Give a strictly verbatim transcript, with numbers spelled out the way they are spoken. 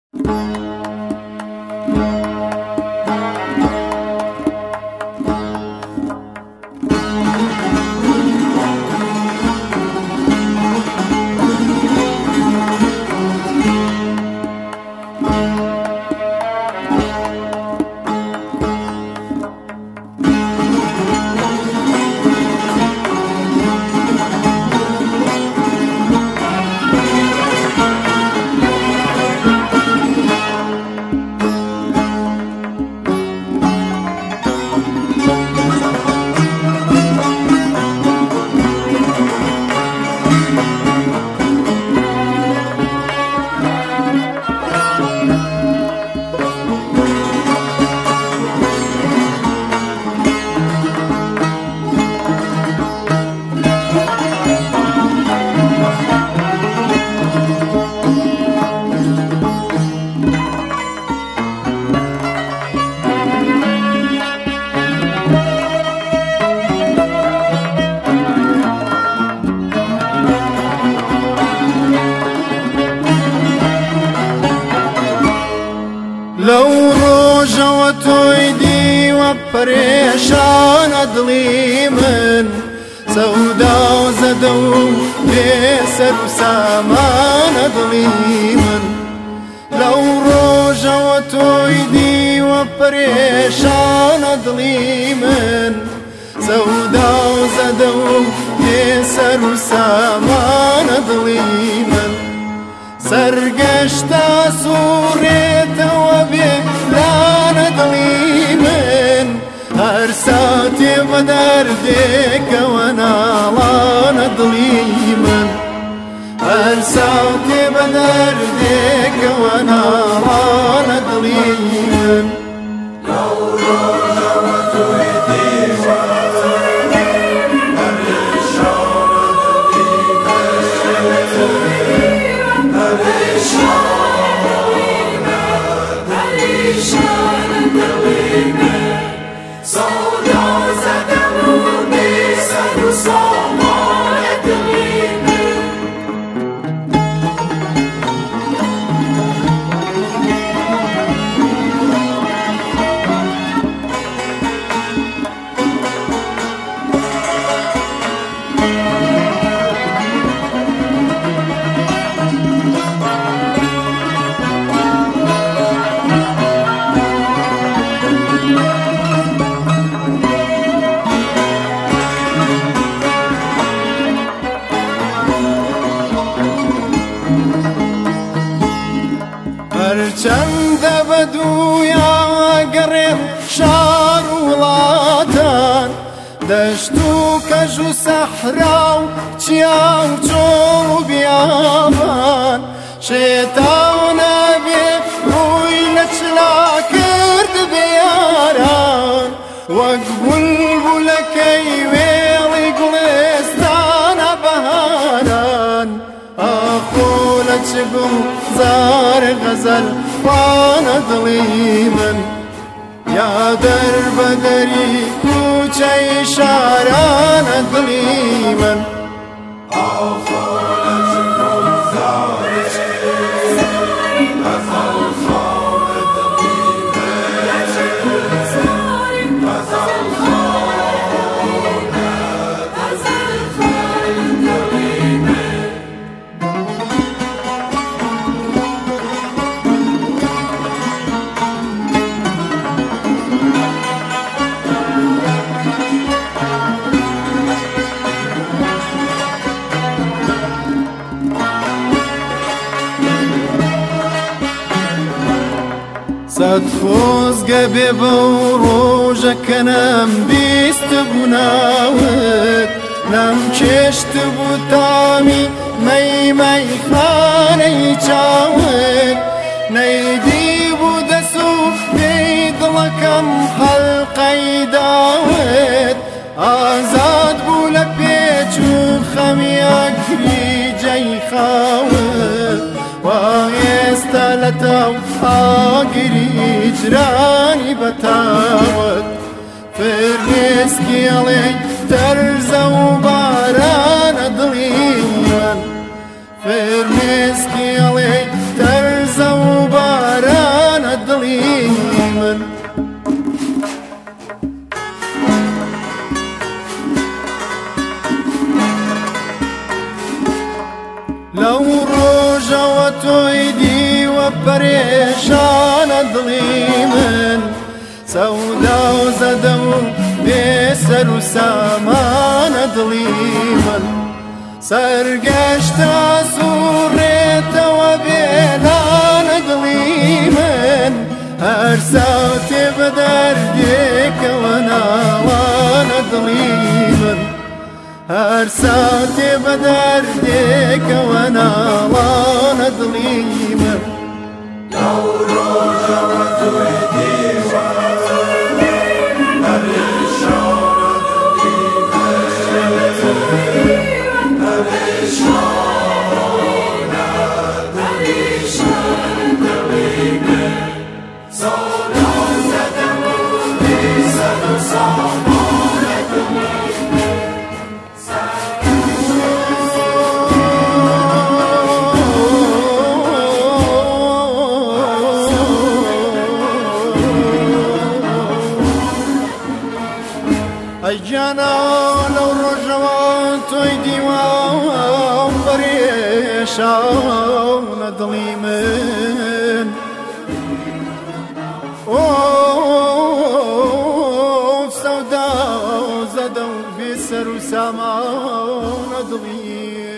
لو روجة تويدي وبريشان دڵی من سەودا و زەدە و بێسەر و سامانە دڵی من لەو ڕۆژەوە تویدی وەپەرێشانە دڵی من سەودا و زەدە و بێسەر و سامانە دڵی من سەرگەشتە سوڕێتەوە بێلانە دڵی من هەر ساتێ بە دەردێکەوە ناڵانە دڵی من هەر ساتێ بە دەردێکەوە ناڵانە دڵی من هەرچەندە بەدوویا گەڕێم شار و وڵاتان دەشت و کەژ و سەحرا و چیا و چۆڵ و بیابان شێتاو نەبێ ڕووی لە چلا کرد بێ یاران وەک بولبولەکەی وێڵی گوڵێستانە بەهاران ئاخۆ لە چ گوڵزار غەزەل خوانە دڵی من یا دەربەدەری کوچەی شارانە دڵی من سەد خۆزگە بێ بەو ڕۆژەکە نەمبیست بوو ناوت نەمکێشت بوو تامی مەیمەی خانەی چاوت نەیدی بوو دەس و پێی دڵەکەم حەڵقەی داوت ئازاد بوو لە پێچ و خەمی ئەکری جەی خاوت وایستا لە تاو ئاگری جرانی بەتاوت فرمێسکی ئەڵێ تەرزە و بارانە دڵی من فرمێسکی ئەڵێ تەرزە و بارانە توی دیوە پەرێشانە دڵی من سەودا و زەدە و بێسەر و سامانە دڵی من سەرگەشتە سوڕێتەوە بێلانە دڵی من هەر ساوتێ بە دەردێکەوە ناوانە دڵی من هەر ساوتێ بە دەردێکەوە ناوانە دڵی من لەو ڕۆژەوە توی دیوە پەرێشانە دڵی من پەرێشانە دڵی من سەودا و زەدە و بێسەر و سامانە دڵی ئەی گیانە لەو ڕۆژەوە تۆی دیوە پەرێشانە دڵی من سەودا و زەدە و بێسەر و سامانە دڵی